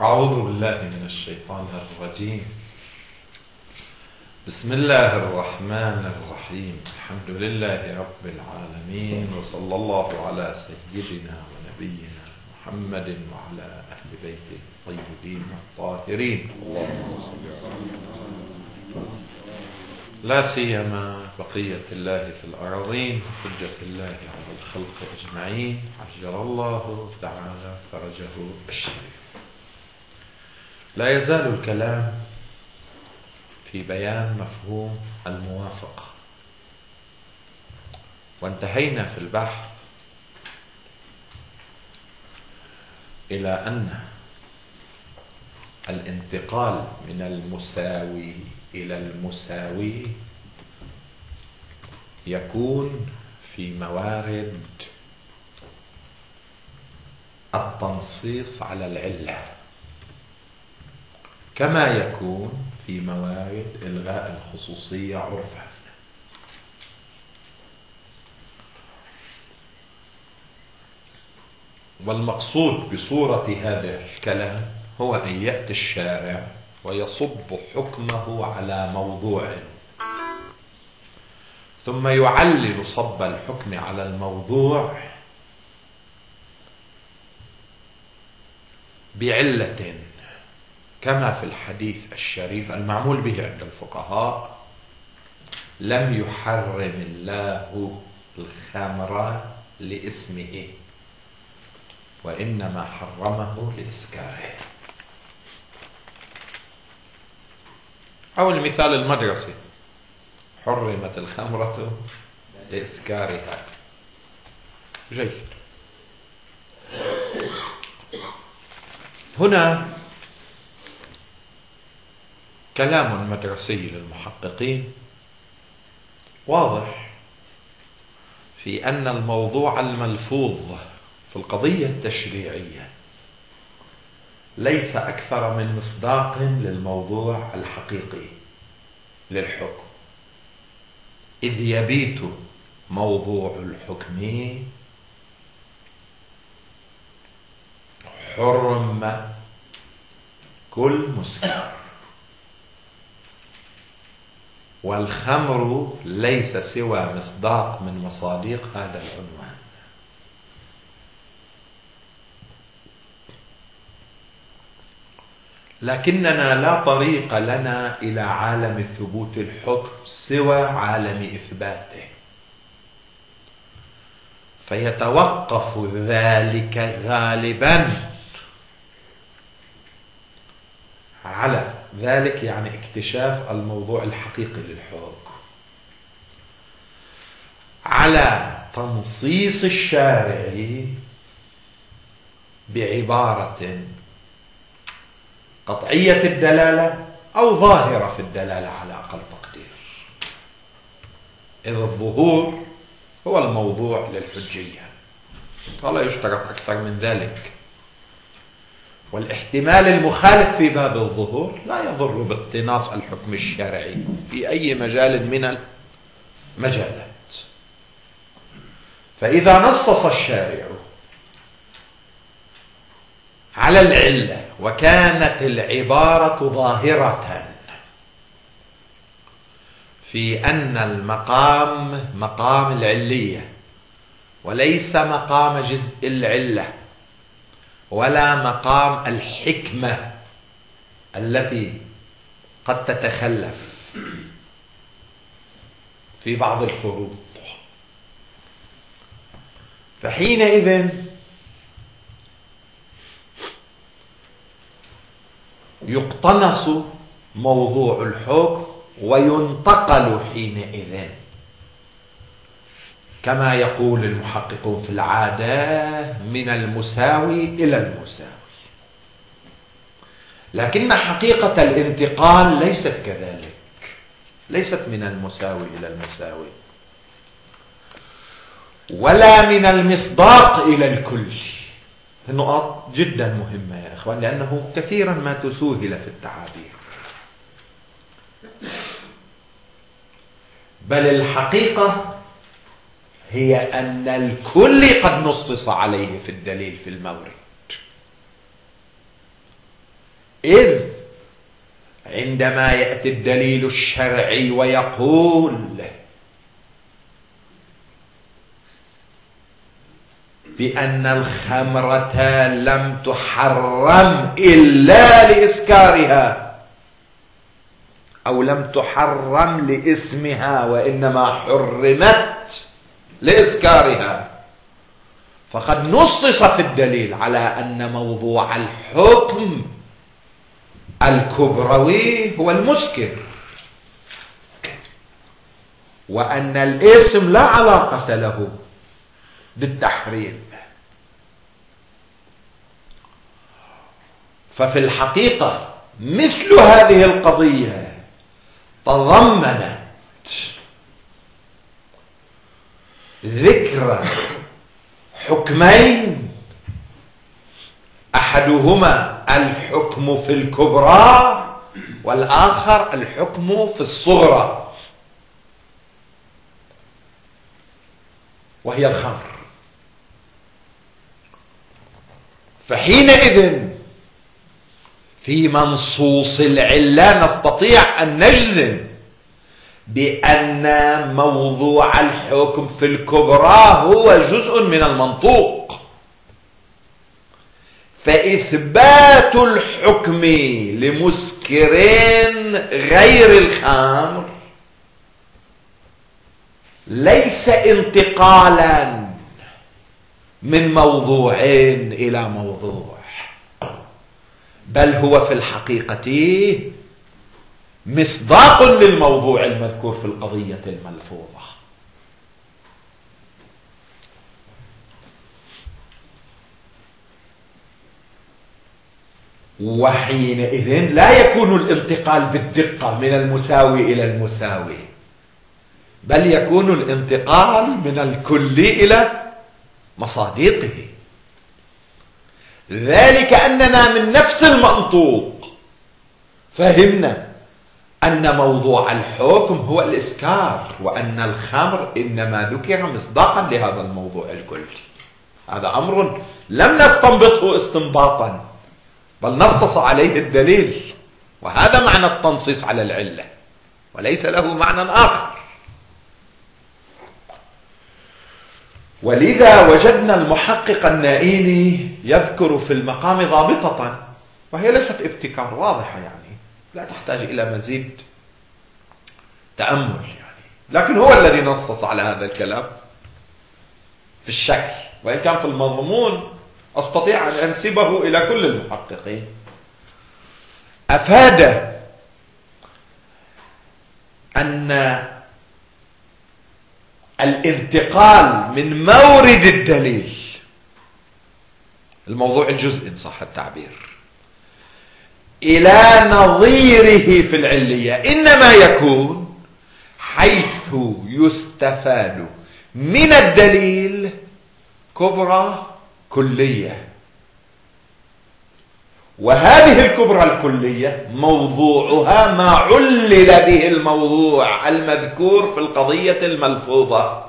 أعوذ بالله من الشيطان الرجيم. بسم الله الرحمن الرحيم. الحمد لله رب العالمين، وصلى الله على سيدنا ونبينا محمد وعلى أهل بيته الطيبين الطاهرين، اللهم صل على لا سيما بقية الله في الأراضين، حجة الله على الخلق أجمعين، عجل الله تعالى فرجه الشريف. لا يزال الكلام في بيان مفهوم الموافقة، وانتهينا في البحث إلى أن الانتقال من المساوي إلى المساوي يكون في موارد التنصيص على العلة، كما يكون في موارد إلغاء الخصوصية عرفا. والمقصود بصورة هذا الكلام هو أن يأتي الشارع ويصب حكمه على موضوع، ثم يعلل صب الحكم على الموضوع بعلة، كما في الحديث الشريف المعمول به عند الفقهاء: لم يحرم الله الخمر لاسمه، وإنما حرمه لإسكاره. أو المثال المدرسي: حرمت الخمرة لإسكارها. جيد. هنا كلام مدرسي للمحققين واضح في أن الموضوع الملفوظ في القضية التشريعية ليس أكثر من مصداق للموضوع الحقيقي للحكم، إذ يبيت موضوع الحكم حرم كل مسكر، والخمر ليس سوى مصداق من مصادق هذا العنوان. لكننا لا طريق لنا إلى عالم ثبوت الحكم سوى عالم إثباته، فيتوقف ذلك غالبا على ذلك، يعني اكتشاف الموضوع الحقيقي للحكم، على تنصيص الشارع بعبارة قطعية الدلالة أو ظاهرة في الدلالة على أقل تقدير، إذ الظهور هو الموضوع للحجية ولا يشترط أكثر من ذلك. والاحتمال المخالف في باب الظهور لا يضر باقتناص الحكم الشرعي في أي مجال من المجالات. فإذا نصص الشارع على العلة وكانت العبارة ظاهرة في أن المقام مقام العلية وليس مقام جزء العلة ولا مقام الحكمة التي قد تتخلف في بعض الفروض، فحينئذ يقتنص موضوع الحكم وينتقل حينئذ كما يقول المحققون في العادة من المساوي إلى المساوي. لكن حقيقة الانتقال ليست كذلك، ليست من المساوي إلى المساوي ولا من المصداق إلى الكل. النقاط جدا مهمة يا إخوان، لأنه كثيرا ما تسوهل في التعابير، بل الحقيقة هي أن الكل قد نصص عليه في الدليل في المورد، إذ عندما يأتي الدليل الشرعي ويقول بأن الخمرة لم تحرم إلا لإسكارها أو لم تحرم لاسمها وإنما حرمت لإسكارها، فقد نصص في الدليل على أن موضوع الحكم الكبروي هو المسكر، وأن الاسم لا علاقة له بالتحريم. ففي الحقيقة مثل هذه القضية تضمنت ذكر حكمين، أحدهما الحكم في الكبرى والآخر الحكم في الصغرى، وهي الخمر. فحينئذ في منصوص العلة نستطيع أن نجزم بأن موضوع الحكم في الكبرى هو جزء من المنطوق، فإثبات الحكم لمسكر غير الخمر ليس انتقالا من موضوع إلى موضوع، بل هو في الحقيقة مصداق للموضوع المذكور في القضية الملفوظة. وحينئذ لا يكون الانتقال بالدقة من المساوي إلى المساوي، بل يكون الانتقال من الكل إلى مصادقه، ذلك أننا من نفس المنطوق فهمنا أن موضوع الحكم هو الإسكار، وأن الخمر إنما ذكر مصداقا لهذا الموضوع الكلي. هذا أمر لم نستنبطه استنباطا، بل نصص عليه الدليل، وهذا معنى التنصيص على العلة، وليس له معنى آخر. ولذا وجدنا المحقق النائيني يذكر في المقام ضابطة، وهي ليست ابتكار، واضحة يعني لا تحتاج إلى مزيد تأمل يعني، لكن هو الذي نصص على هذا الكلام في الشكل، وإن كان في المضمون أستطيع أن أنسبه إلى كل المحققين. أفاد أن الانتقال من مورد الدليل، الموضوع الجزئي إن صح التعبير، إلى نظيره في العلية إنما يكون حيث يستفاد من الدليل كبرى كلية، وهذه الكبرى الكلية موضوعها ما علل به الموضوع المذكور في القضية الملفوظة.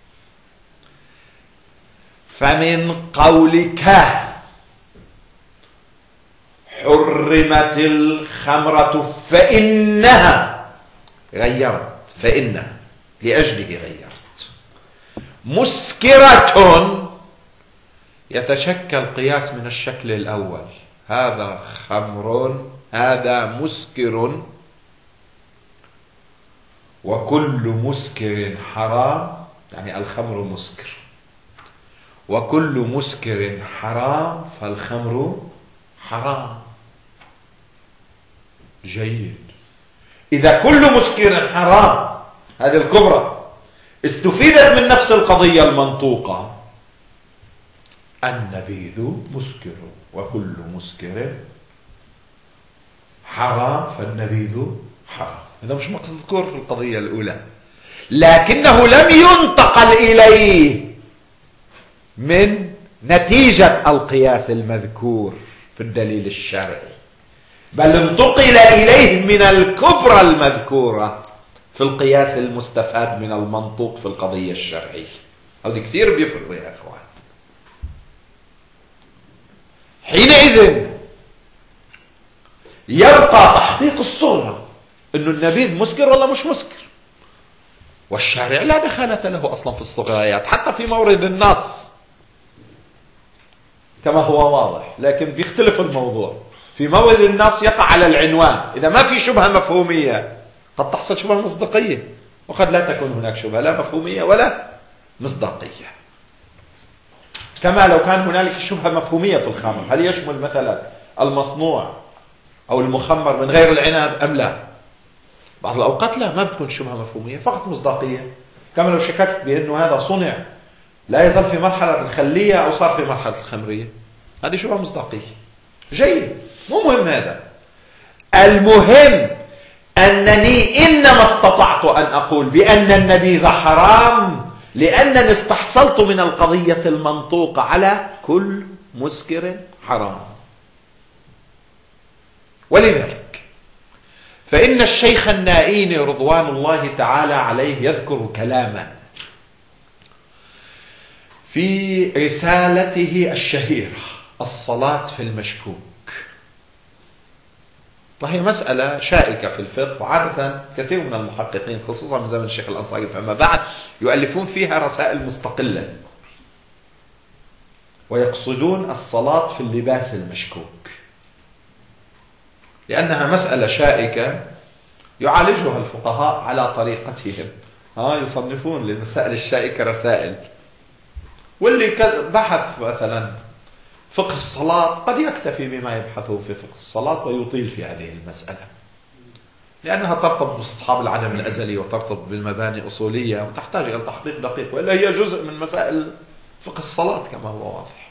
فمن قولك حرمت الخمرة فإنها غيرت، فإنها لأجله غيرت مسكرة، يتشكل قياس من الشكل الأول، هذا خمر هذا مسكر، وكل مسكر حرام، يعني الخمر مسكر، وكل مسكر حرام فالخمر حرام. جيد، إذا كل مسكر حرام هذه الكبرى استفيدت من نفس القضية المنطوقة، النبيذ مسكر وكل مسكر حرام فالنبيذ حرام. هذا مش مذكور في القضية الأولى، لكنه لم ينتقل إليه من نتيجة القياس المذكور في الدليل الشرعي، بل انتقل إليه من الكبرى المذكورة في القياس المستفاد من المنطوق في القضية الشرعية. هذا كثير بيفرقوا يا أخوان. حينئذ يبقى تحقيق الصورة أنه النبيذ مسكر ولا مش مسكر، والشارع لا دخالة له أصلا في الصغريات حتى في مورد النص كما هو واضح، لكن بيختلف الموضوع. في مورد النص يقع على العنوان، إذا ما في شبهة مفهومية قد تحصل شبهة مصداقية، وقد لا تكون هناك شبهة لا مفهومية ولا مصداقية. كما لو كان هنالك شبهة مفهومية في الخمر، هل يشمل مثلا المصنوع أو المخمر من غير العنب أم لا؟ بعض الأوقات لا، ما بتكون شبهة مفهومية، فقط مصداقية. كما لو شككت بأنه هذا صنع لا يزال في مرحلة الخلية أو صار في مرحلة الخمرية، هذه شبهة مصداقية. جيد، مو مهم هذا. المهم أنني إنما استطعت أن أقول بأن النبيذ حرام لأنني استحصلت من القضية المنطوقة على كل مسكر حرام. ولذلك فإن الشيخ النائيني رضوان الله تعالى عليه يذكر كلاما في رسالته الشهيرة الصلاة في المشكوك، وهي مسألة شائكة في الفقه، وعادة كثير من المحققين خصوصا من زمن الشيخ الأنصاري فما بعد يؤلفون فيها رسائل مستقلة، ويقصدون الصلاة في اللباس المشكوك، لأنها مسألة شائكة يعالجها الفقهاء على طريقتهم. يصنفون للمسائل الشائكة رسائل، واللي بحث مثلا فقه الصلاة قد يكتفي بما يبحثه في فقه الصلاة ويطيل في هذه المسألة، لأنها ترتبط باصطحاب العدم الأزلي وترتبط بالمباني أصولية وتحتاج إلى تحقيق دقيق، وإلا هي جزء من مسائل فقه الصلاة كما هو واضح.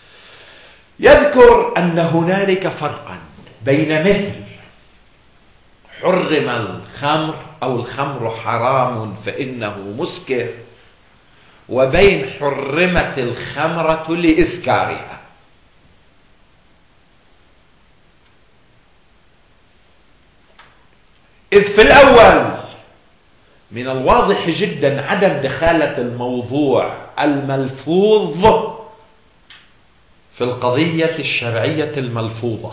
يذكر أن هنالك فرقا بين مثل حرم الخمر أو الخمر حرام فإنه مسكر، وبين حرمت الخمرة لإسكارها. إذ في الأول من الواضح جدا عدم دخالة الموضوع الملفوظ في القضية الشرعية الملفوظة،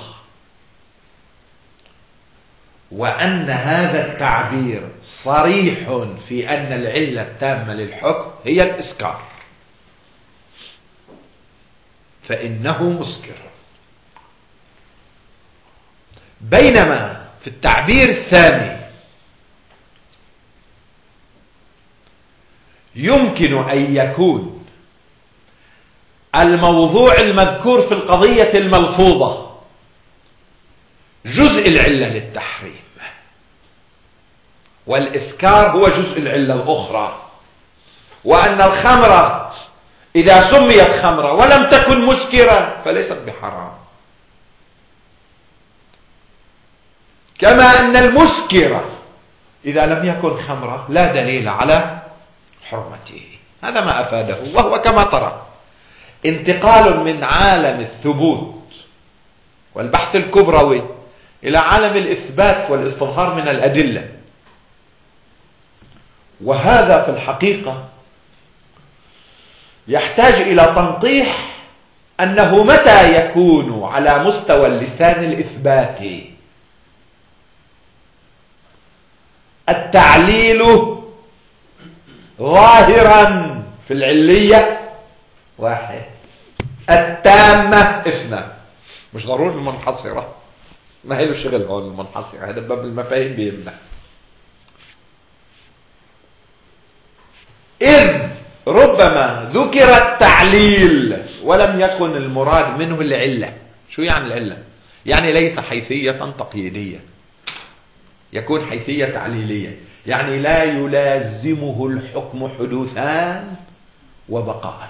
وأن هذا التعبير صريح في أن العلة التامة للحكم هي الإسكار، فإنه مسكر. بينما في التعبير الثاني يمكن أن يكون الموضوع المذكور في القضية الملفوظة جزء العلة للتحريم، والإسكار هو جزء العلة الأخرى، وأن الخمرة إذا سميت خمرة ولم تكن مسكرة فليست بحرام، كما أن المسكرة إذا لم يكن خمرة لا دليل على حرمته. هذا ما أفاده، وهو كما ترى انتقال من عالم الثبوت والبحث الكبروي إلى عالم الإثبات والاستظهار من الأدلة. وهذا في الحقيقة يحتاج إلى تنطيح أنه متى يكون على مستوى اللسان الإثباتي التعليل ظاهرا في العلية واحد، التامة اثنان، مش ضروري المنحصرة، ما هي له شغل هون المنحصرة، هذا باب المفاهيم بيمنع. إذ ربما ذكر التعليل ولم يكن المراد منه العلة. شو يعني العلة؟ يعني ليس حيثية تقييدية، يكون حيثية تعليلية، يعني لا يلازمه الحكم حدوثان وبقاء.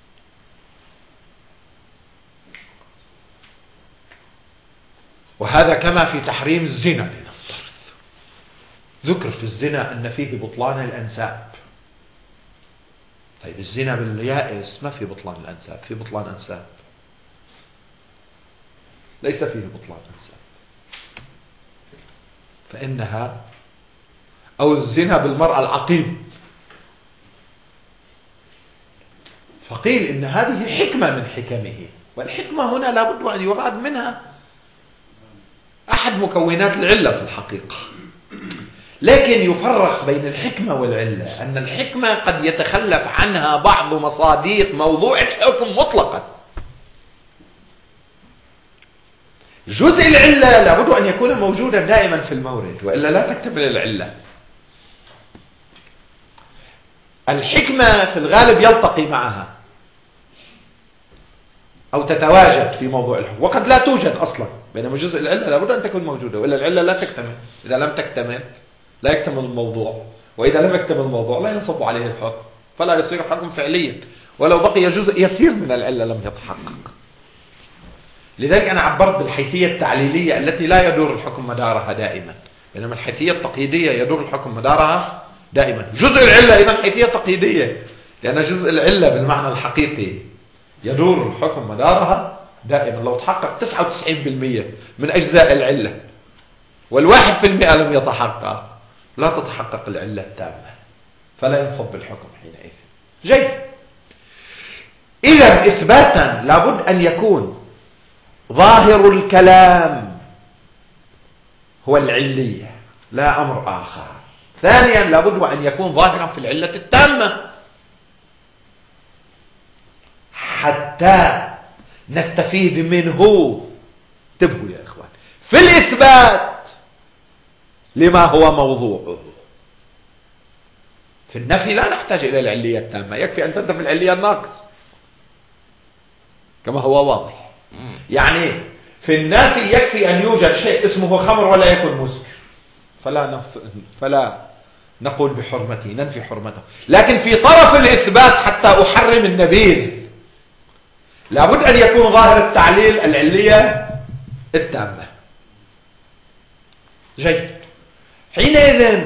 وهذا كما في تحريم الزنا لنفترض، ذكر في الزنا أن فيه بطلان الأنساب. طيب الزنا باليائس ما في بطلان الأنساب، في بطلان أنساب، ليس فيه بطلان أنساب، فإنها أو الزنا بالمرأة العقيم، فقيل إن هذه حكمة من حكمه، والحكمة هنا لابد أن يراد منها أحد أحد مكونات العلة في الحقيقة، لكن يفرق بين الحكمة والعلة، أن الحكمة قد يتخلف عنها بعض مصادق موضوع الحكم مطلقا. جزء العلة لابد أن يكون موجودا دائما في المورد، وإلا لا تكتمل العلة. الحكمة في الغالب يلتقي معها أو تتواجد في موضوع الحكم، وقد لا توجد أصلا، بينما جزء العلة لابد أن تكون موجودة، وإلا العلة لا تكتمل. إذا لم تكتمل لا يكتمل الموضوع، وإذا لم يكتمل الموضوع لا ينصب عليه الحكم، فلا يصير حكم فعليا، ولو بقي جزء يسير من العلة لم يتحقق. لذلك أنا عبرت بالحيثية التعليلية التي لا يدور الحكم مدارها دائما، بينما الحيثية التقييدية يدور الحكم مدارها دائما. جزء العلة إذن حيثية تقييدية، لأن جزء العلة بالمعنى الحقيقي يدور الحكم مدارها دائما. لو تحقق 99% من أجزاء العلة وال1% لم يتحقق، لا تتحقق العلة التامة، فلا ينصب الحكم حينئذ. جيد. إذا إثباتا لابد أن يكون ظاهر الكلام هو العلية لا أمر آخر. ثانيا لابد أن يكون ظاهرا في العلة التامة حتى نستفيد منه. انتبهوا يا إخوان، في الإثبات لما هو موضوعه. في النفي لا نحتاج إلى العلية التامة، يكفي أن تنتفي العلية الناقص كما هو واضح. يعني في النافي يكفي أن يوجد شيء اسمه خمر ولا يكون مسكر، فلا نقول بحرمته، ننفي حرمته. لكن في طرف الإثبات حتى أحرم النبيذ لابد أن يكون ظاهر التعليل العلية التامة. جيد. حينئذ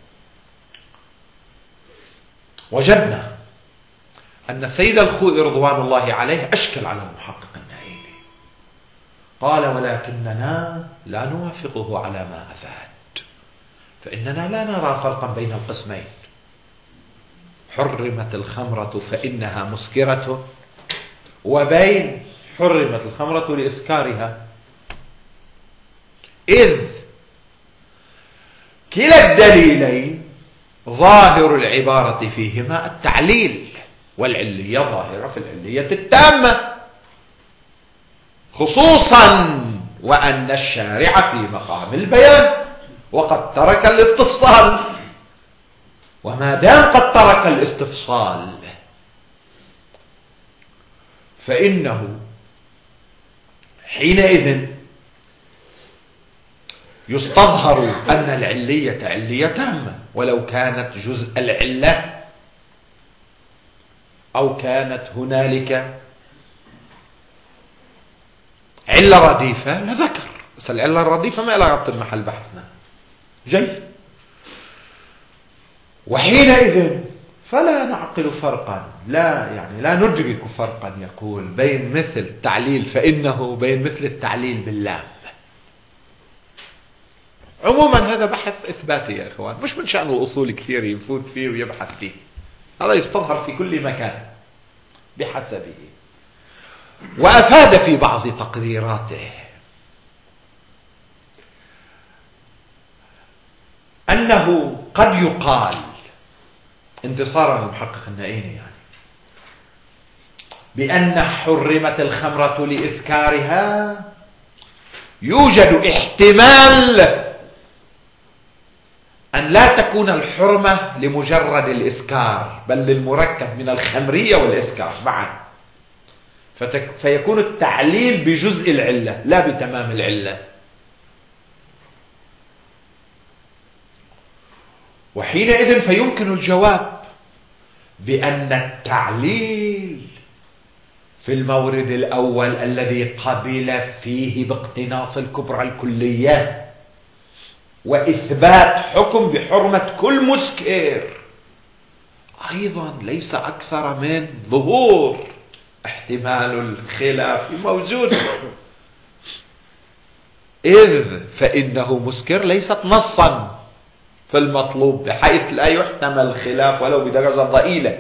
وجدنا أن سيد الخوئي رضوان الله عليه أشكل على المحقق النائلي، قال: ولكننا لا نوافقه على ما أفاد، فإننا لا نرى فرقا بين القسمين، حرمت الخمرة فإنها مسكرة، وبين حرمت الخمرة لإسكارها، إذ كلا الدليلين ظاهر العبارة فيهما التعليل، والعلية ظاهرة في العلية التامة، خصوصا وأن الشارع في مقام البيان وقد ترك الاستفصال. وما دام قد ترك الاستفصال فإنه حينئذ يستظهر أن العلية علية تامة، ولو كانت جزء العلة أو كانت هنالك علة رديفة لذكر، بس العلة الرديفة ما لها ربط بمحل بحثنا. جيد. وحينئذ فلا نعقل فرقا، لا ندرك فرقا يقول بين مثل التعليل فإنه وبين مثل التعليل باللام. عموما هذا بحث إثباتي يا إخوان، مش من شأن الأصول كثير يفوت فيه ويبحث فيه، هذا يستظهر في كل مكان بحسبه. وأفاد في بعض تقريراته أنه قد يقال انتصارا للمحقق النائيني يعني بأن حرمت الخمرة لإسكارها يوجد احتمال أن لا تكون الحرمة لمجرد الإسكار، بل للمركب من الخمرية والإسكار معا، فيكون التعليل بجزء العلة لا بتمام العلة. وحينئذ فيمكن الجواب بأن التعليل في المورد الأول الذي قبل فيه باقتناص الكبرى الكلية وإثبات حكم بحرمة كل مسكر أيضا ليس أكثر من ظهور احتمال الخلاف موجود، إذ فإنه مسكر ليست نصا في المطلوب بحيث لا يحتمل الخلاف ولو بدرجة ضئيلة.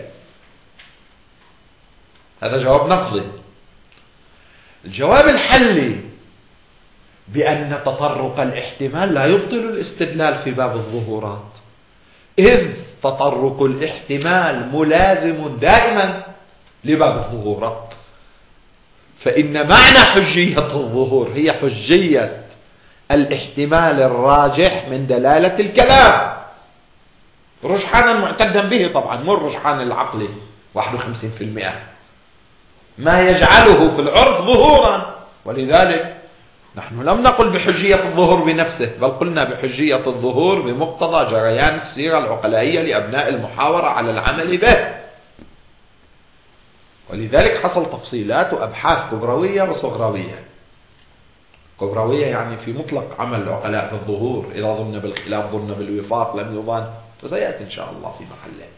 هذا جواب نقضي. الجواب الحلي بأن تطرق الاحتمال لا يبطل الاستدلال في باب الظهورات، إذ تطرق الاحتمال ملازم دائما لباب الظهورات. فإن معنى حجية الظهور هي حجية الاحتمال الراجح من دلالة الكلام، رجحانا معتدا به طبعا، مو الرجحان العقلي 51%، ما يجعله في العرف ظهورا. ولذلك نحن لم نقل بحجية الظهور بنفسه، بل قلنا بحجية الظهور بمقتضى جريان الصيغة العقلائية لأبناء المحاورة على العمل به. ولذلك حصل تفصيلات وأبحاث كبروية وصغروية. كبروية يعني في مطلق عمل العقلاء بالظهور، إذا ظن بالخلاف ظن بالوفاق لم يظن، فسيأتي إن شاء الله في محله.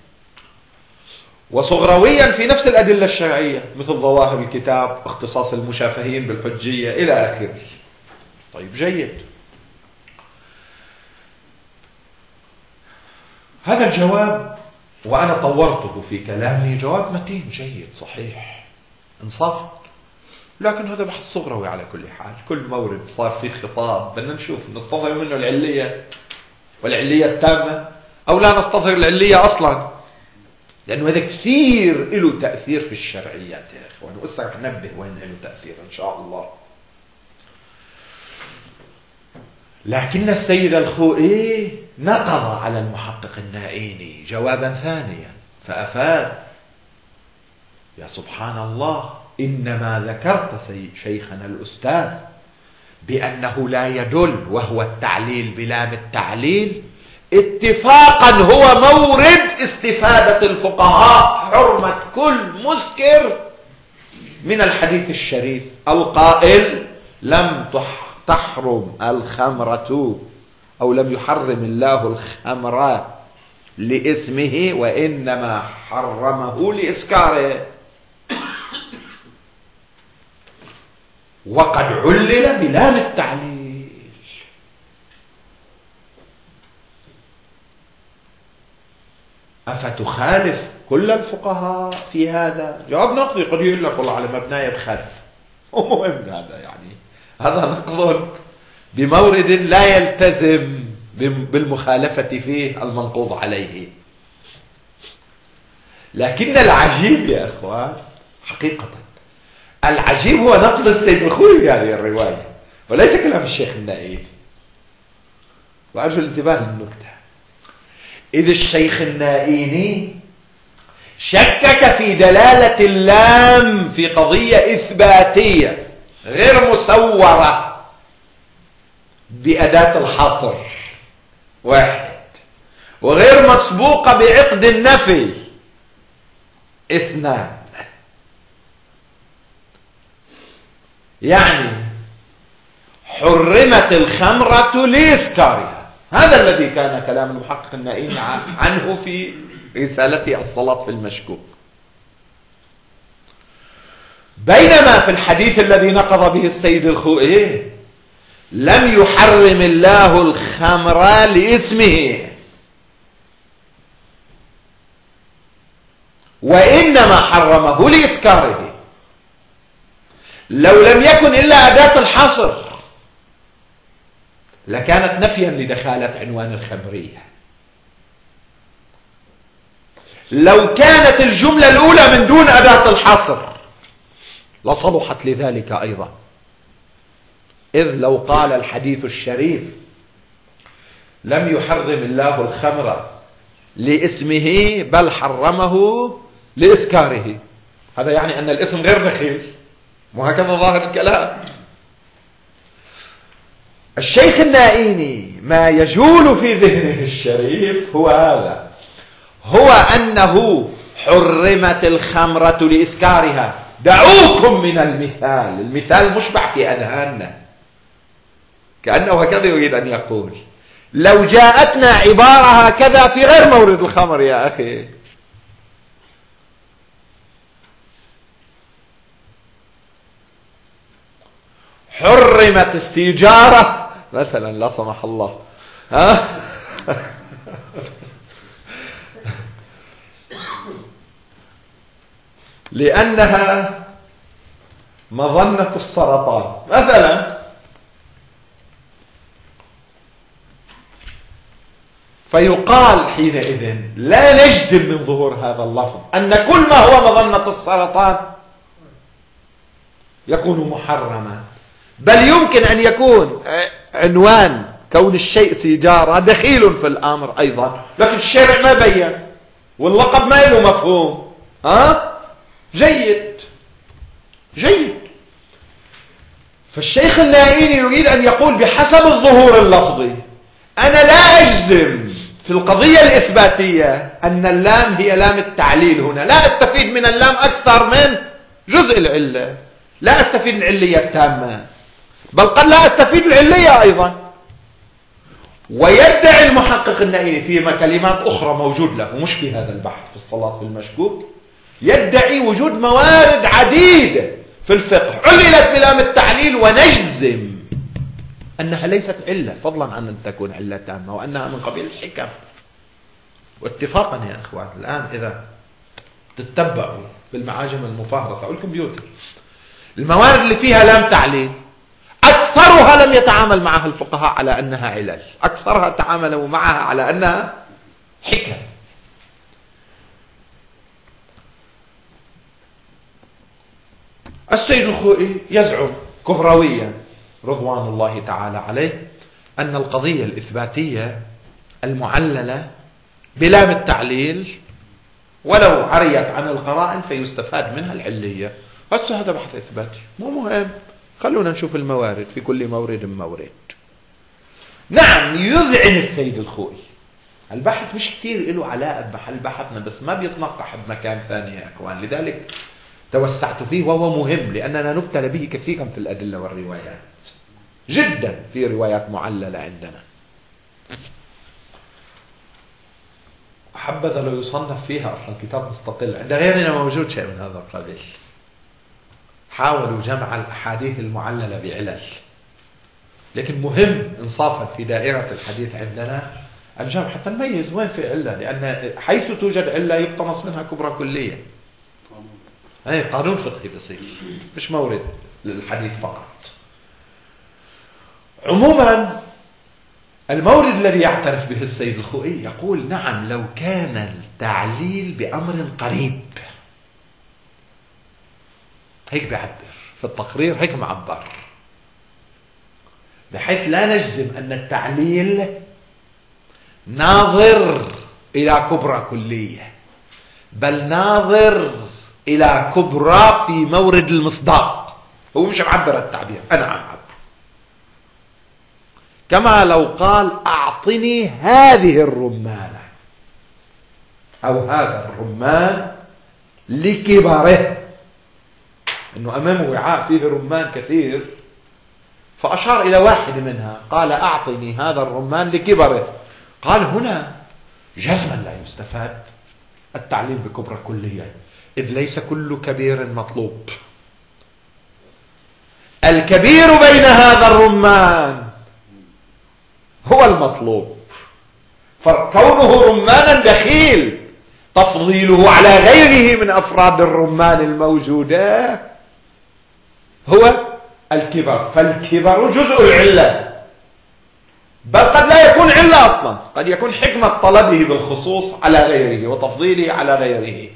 وصغرويا في نفس الأدلة الشرعية مثل ظواهر الكتاب، اختصاص المشافهين بالحجية إلى آخره. طيب جيد، هذا الجواب وأنا طورته في كلامي جواب متين جيد صحيح انصافا، لكن هذا بحث صغروي على كل حال. كل مورد صار فيه خطاب بدنا نشوف نستظهر منه العلية والعلية التامة أو لا نستظهر العلية أصلا، لأنه هذا كثير له تأثير في الشرعيات يا إخوان، وأسرع نبه وين له تأثير إن شاء الله. لكن السيد الخوئي نقض على المحقق النائيني جوابا ثانيا فأفاد. يا سبحان الله، إنما ذكرت شيخنا الأستاذ بأنه لا يدل، وهو التعليل بلام التعليل اتفاقا هو مورد استفادة الفقهاء حرمة كل مسكر من الحديث الشريف القائل لم تحرم الخمرة أو لم يحرم الله الخمر لاسمه وإنما حرمه لإسكاره، وقد علل بلام التعليل. أفتخالف كل الفقهاء في هذا؟ جواب نقضي، قد يقول لك والله على مبناي بخالف، ومهم هذا يعني هذا نقض بمورد لا يلتزم بالمخالفة فيه المنقوض عليه. لكن العجيب يا أخوان حقيقة، العجيب هو نقد السيد الخوئي هذه الرواية وليس كلام الشيخ النائيني. وأرجو الانتباه للنكتة، إذ الشيخ النائيني شكك في دلالة اللام في قضية إثباتية غير مسورة بأداة الحصر واحد، وغير مسبوقة بعقد النفي اثنان. يعني حرمت الخمرة لإسكارها، هذا الذي كان كلام المحقق النائيني عنه في رسالته الصلاة في المشكوك. بينما في الحديث الذي نقض به السيد الخوئي لم يحرم الله الخمر لاسمه وإنما حرمه لإسكاره. لو لم يكن إلا أداة الحصر لكانت نفيا لدخالة عنوان الخمرية. لو كانت الجملة الأولى من دون أداة الحصر لصلحت لذلك أيضا، إذ لو قال الحديث الشريف لم يحرم الله الخمر لاسمه بل حرمه لإسكاره، هذا يعني أن الاسم غير دخيل، وهكذا ظاهر الكلام. الشيخ النائيني ما يجول في ذهنه الشريف هو هذا، هو أنه حرمت الخمرة لإسكارها. دعوكم من المثال، المثال مشبع في أذهاننا، كأنه هكذا يريد أن يقول لو جاءتنا عبارة هكذا في غير مورد الخمر يا أخي، حرمت السيجارة مثلا لا سمح الله، لأنها مظنة السرطان مثلا، فيقال حينئذ لا نجزم من ظهور هذا اللفظ أن كل ما هو مظنة السرطان يكون محرما، بل يمكن أن يكون عنوان كون الشيء سيجارة دخيل في الأمر أيضا، لكن الشرع ما بين واللقب ما له مفهوم. جيد. فالشيخ النائيني يريد أن يقول بحسب الظهور اللفظي أنا لا أجزم في القضية الإثباتية أن اللام هي لام التعليل. هنا لا أستفيد من اللام أكثر من جزء العلة، لا أستفيد العلية التامة، بل قد لا أستفيد العلية أيضا. ويدعي المحقق النائيني فيما كلمات أخرى موجود له مش في هذا البحث في الصلاة في المشكوك، يدعي وجود موارد عديدة في الفقه عللت بلام التعليل ونجزم أنها ليست علة، فضلا عن أن تكون علة تامة، وأنها من قبيل الحكم. واتفاقا يا أخوان الآن إذا تتبعوا في المعاجم المفهرسة أو الكمبيوتر الموارد اللي فيها لام تعليل أكثرها لم يتعامل معها الفقهاء على أنها علل، أكثرها تعاملوا معها على أنها حكم. السيد الخوئي يزعم كبرويا رضوان الله تعالى عليه أن القضية الإثباتية المعللة بلام التعليل ولو عريت عن القرائن فيستفاد منها العلية. هذا بحث إثباتي مو مهم، خلونا نشوف الموارد في كل مورد. نعم يذعن السيد الخوئي، البحث مش كتير له علاقة بمحل بحثنا، بس ما بيتنقح بمكان ثاني يا أخوان، لذلك توسعت فيه وهو مهم لأننا نبتلى به كثيرا في الأدلة والروايات، جدا في روايات معللة عندنا. حبذا لو يصنف فيها أصلا كتاب مستقل، عند غيرنا موجود شيء من هذا القبيل. حاولوا جمع الأحاديث المعللة بعلل، لكن مهم إنصافا في دائرة الحديث عندنا الجمع حتى نميز وين في علة، لأن حيث توجد علة يقتنص منها كبرى كلية. أي قانون فقهي بسيط مش مورد للحديث فقط. عموما المورد الذي يعترف به السيد الخوئي يقول نعم لو كان التعليل بأمر قريب، هيك بيعبر في التقرير، هيك معبر، بحيث لا نجزم أن التعليل ناظر إلى كبرى كلية، بل ناظر إلى كبرى في مورد المصداق. هو مش معبر التعبير، أنا عم أعبر. كما لو قال أعطني هذه الرمانة أو هذا الرمان لكبره، إنه أمامه وعاء فيه رمان كثير فأشار إلى واحد منها قال أعطني هذا الرمان لكبره، قال هنا جزما لا يستفاد التعليل بكبرى كلية، إذ ليس كل كبير مطلوب. الكبير بين هذا الرمان هو المطلوب، فكونه رمانا دخيل تفضيله على غيره من أفراد الرمان الموجودة هو الكبر، فالكبر جزء العلة، بل قد لا يكون علة أصلا، قد يكون حكمة طلبه بالخصوص على غيره وتفضيله على غيره.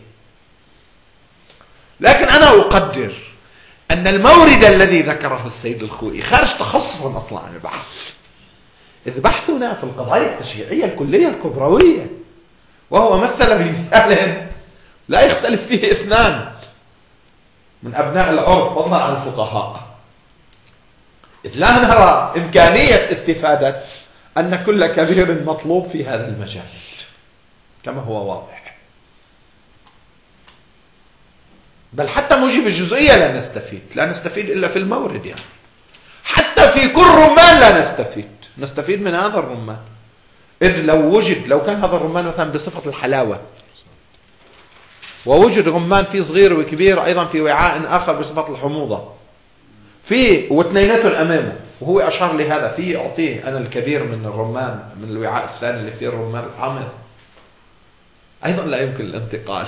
لكن أنا أقدر أن المورد الذي ذكره السيد الخوئي خارج تخصصا أصلا عن البحث، إذ بحثنا في القضايا التشريعية الكلية الكبروية، وهو مثل بمثال لا يختلف فيه اثنان من أبناء العرف فضلا عن الفقهاء، إذ لا نرى إمكانية استفادة أن كل كبير مطلوب في هذا المجال كما هو واضح، بل حتى موجب الجزئية لا نستفيد إلا في المورد، يعني حتى في كل رمان لا نستفيد من هذا الرمان، إذ لو كان هذا الرمان مثلا بصفة الحلاوة، ووجد رمان فيه صغير وكبير أيضا في وعاء آخر بصفة الحموضة، واثنيناته أمامه وهو أشار لهذا، فيه أعطيه أنا الكبير من الرمان من الوعاء الثاني اللي فيه الرمان الحامض، أيضا لا يمكن الانتقال.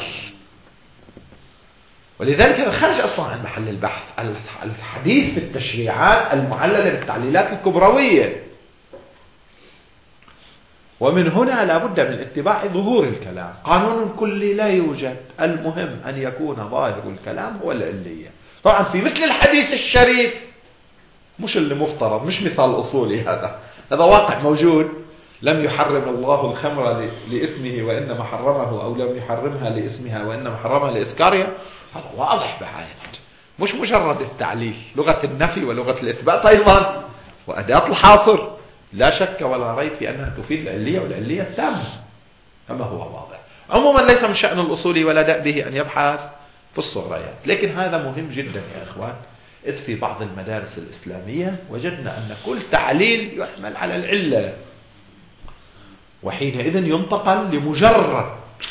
ولذلك هذا خارج أصلا عن محل البحث، الحديث في التشريعات المعللة بالتعليلات الكبروية. ومن هنا لا بد من اتباع ظهور الكلام. قانون كلي لا يوجد، المهم أن يكون ظاهر الكلام هو العلية. طبعا في مثل الحديث الشريف، مش اللي مفترض، مش مثال أصولي، هذا واقع موجود. لم يحرم الله الخمر لاسمه وإنما حرمه، أو لم يحرمها لاسمها وإنما حرمها لإسكارها. هذا واضح بحال، مش مجرد التعليل، لغة النفي ولغة الإثبات أيضا، وأداة الحاصر لا شك ولا ريب في أنها تفيد العلية والعلية التامة كما هو واضح. عموما ليس من شأن الأصولي ولا دأبه أن يبحث في الصغريات، لكن هذا مهم جدا يا إخوان. إذ في بعض المدارس الإسلامية وجدنا أن كل تعليل يحمل على العلة، وحينئذ ينتقل لمجرد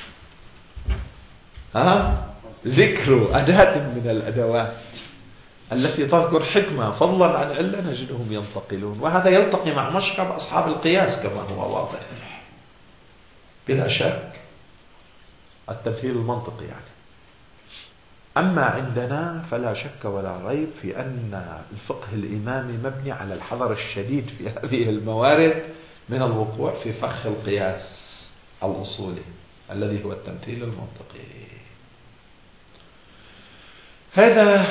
ذكر أداة من الأدوات التي تذكر حكمة فضلا عن علة، نجدهم ينتقلون. وهذا يلتقي مع مشكب أصحاب القياس كما هو واضح بلا شك، التمثيل المنطقي يعني. أما عندنا فلا شك ولا ريب في أن الفقه الإمامي مبني على الحذر الشديد في هذه الموارد من الوقوع في فخ القياس الأصولي الذي هو التمثيل المنطقي. هذا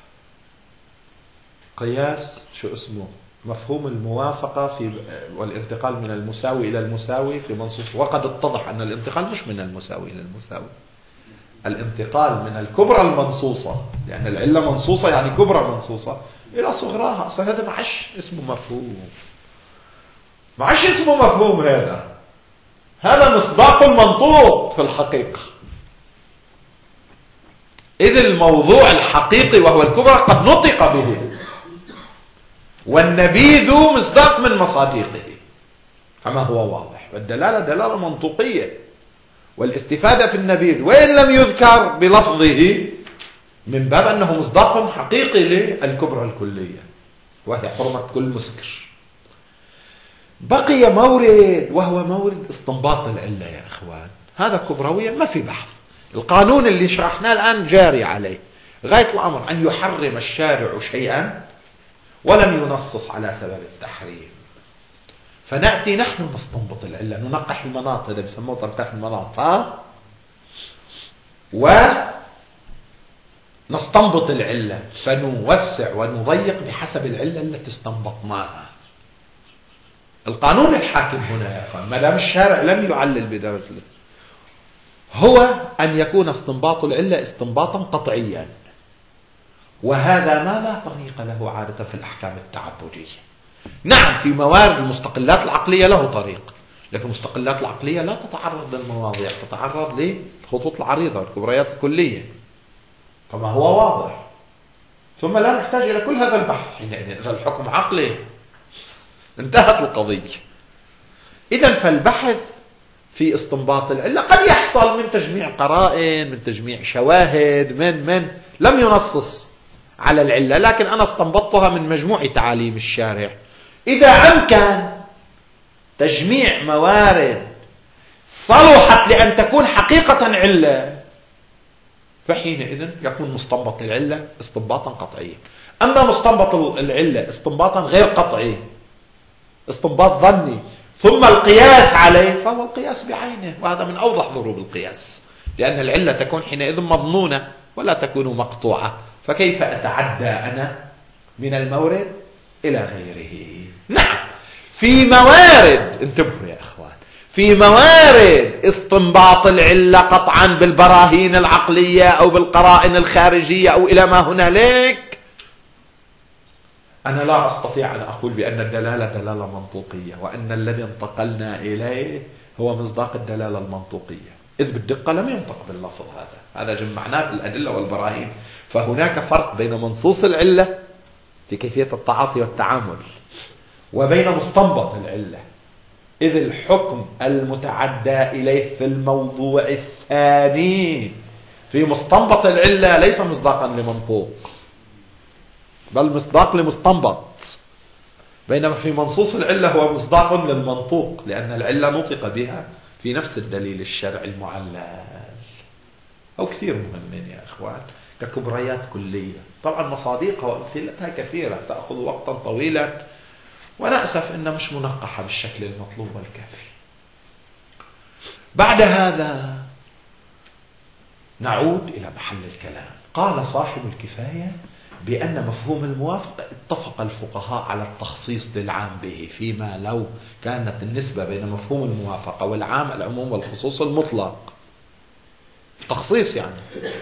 قياس شو اسمه مفهوم الموافقة في والانتقال من المساوي إلى المساوي في منصوص. وقد اتضح أن الانتقال مش من المساوي إلى المساوي، الانتقال من الكبرى المنصوصة، لأن العلة منصوصة يعني كبرى منصوصة، إلى صغراها. أصلا هذا ما عادش اسمه مفهوم، ما عادش اسمه مفهوم، هذا مصداق المنطوق في الحقيقة. إذ الموضوع الحقيقي وهو الكبرى قد نطق به، والنبيذ مصداق من مصادقه كما هو واضح. والدلالة دلالة منطقية، والاستفادة في النبيذ وإن لم يذكر بلفظه من باب أنه مصداق حقيقي للكبرى الكلية وهي حرمة كل مسكر. بقي مورد وهو مورد استنباط العلة يا إخوان. هذا كبرويا ما في بحث، القانون اللي شرحناه الآن جاري عليه. غاية الأمر أن يحرم الشارع شيئا ولم ينصص على سبب التحريم، فنأتي نحن نستنبط العلة، ننقح المناط، هذا بيسموه تنقيح المناط، ونستنبط العلة، فنوسع ونضيق بحسب العلة التي استنبطناها. القانون الحاكم هنا يا أخوان، ما دام الشارع لم يعلل بدرجة، هو أن يكون استنباط العلة استنباطا قطعيا، وهذا ما لا طريق له عادة في الأحكام التعبدية. نعم في موارد المستقلات العقلية له طريق، لكن المستقلات العقلية لا تتعرض للمواضيع، تتعرض للخطوط العريضة والكبريات الكلية كما هو واضح. ثم لا نحتاج إلى كل هذا البحث حينئذ، إذا الحكم عقلي انتهت القضية. إذن فالبحث في استنباط العلة قد يحصل من تجميع قرائن، من تجميع شواهد، من لم ينصص على العلة، لكن أنا استنبطتها من مجموع تعاليم الشارع. إذا أمكن تجميع موارد صلحت لأن تكون حقيقة علة، فحينئذ يكون مستنبط العلة استنباطا قطعيا. أما مستنبط العلة استنباطا غير قطعي، استنباط ظني، ثم القياس عليه، فهو القياس بعينه، وهذا من أوضح ضروب القياس، لأن العلة تكون حينئذ مظنونة ولا تكون مقطوعة، فكيف أتعدى أنا من المورد إلى غيره؟ نعم في موارد، انتبهوا يا إخوان، في موارد استنباط العلة قطعا بالبراهين العقلية أو بالقرائن الخارجية أو إلى ما هنالك، أنا لا أستطيع أن أقول بأن الدلالة دلالة منطوقية وأن الذي انتقلنا إليه هو مصداق الدلالة المنطوقية، إذ بالدقة لم ينطق باللفظ هذا جمعناه بالأدلة والبراهين. فهناك فرق بين منصوص العلة في كيفية التعاطي والتعامل وبين مستنبط العلة، إذ الحكم المتعدى إليه في الموضوع الثاني في مستنبط العلة ليس مصداقا لمنطوق، بل مصداق لمستنبط، بينما في منصوص العلة هو مصداق للمنطوق، لأن العلة نطق بها في نفس الدليل الشرعي المعلل. أو كثير مهمين يا إخوان ككبريات كلية. طبعا مصادقها وأمثلتها كثيرة تأخذ وقتا طويلا، ونأسف إنها مش منقحة بالشكل المطلوب والكافي. بعد هذا نعود إلى محل الكلام. قال صاحب الكفاية بأن مفهوم الموافقة اتفق الفقهاء على التخصيص للعام به، فيما لو كانت النسبة بين مفهوم الموافقة والعام العموم والخصوص المطلق، تخصيص يعني،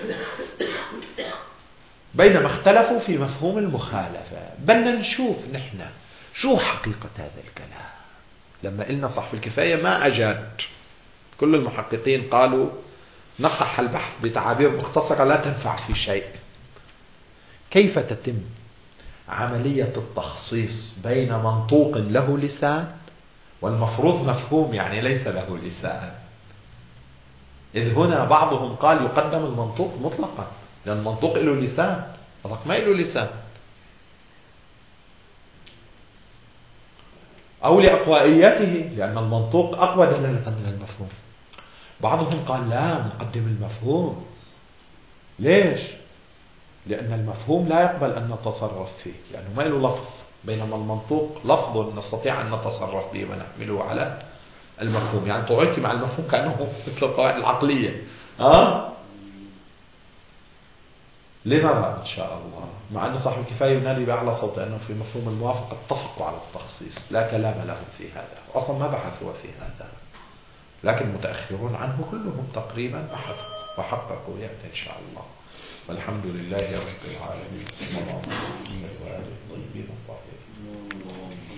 بينما اختلفوا في مفهوم المخالفة. بدنا نشوف نحن شو حقيقة هذا الكلام. لما قلنا صاحب الكفاية ما أجاد، كل المحققين قالوا نقح البحث بتعابير مختصرة لا تنفع في شيء. كيف تتم عملية التخصيص بين منطوق له لسان والمفروض مفهوم يعني ليس له لسان؟ إذ هنا بعضهم قال يقدم المنطوق مطلقا لأن المنطوق له لسان، أصدق ما له لسان، أو لأقوائيته لأن المنطوق أقوى دلالة من المفهوم. بعضهم قال لا، نقدم المفهوم. ليش؟ لأن المفهوم لا يقبل أن نتصرف فيه لأنه ما له لفظ، بينما المنطوق لفظ نستطيع أن نتصرف به ونحمله على المفهوم. يعني طوعتي مع المفهوم كأنه مثل القواعد العقلية. لنرى إن شاء الله. مع أن صاحب الكفاية ينادي بأعلى صوت أنه في مفهوم الموافقة اتفقوا على التخصيص، لا كلام لهم في هذا، أصلا ما بحثوا في هذا، لكن المتأخرون عنه كلهم تقريبا بحثوا وحققوا. يأتي إن شاء الله. والحمد لله رب العالمين. صلى الله عليه وسلم.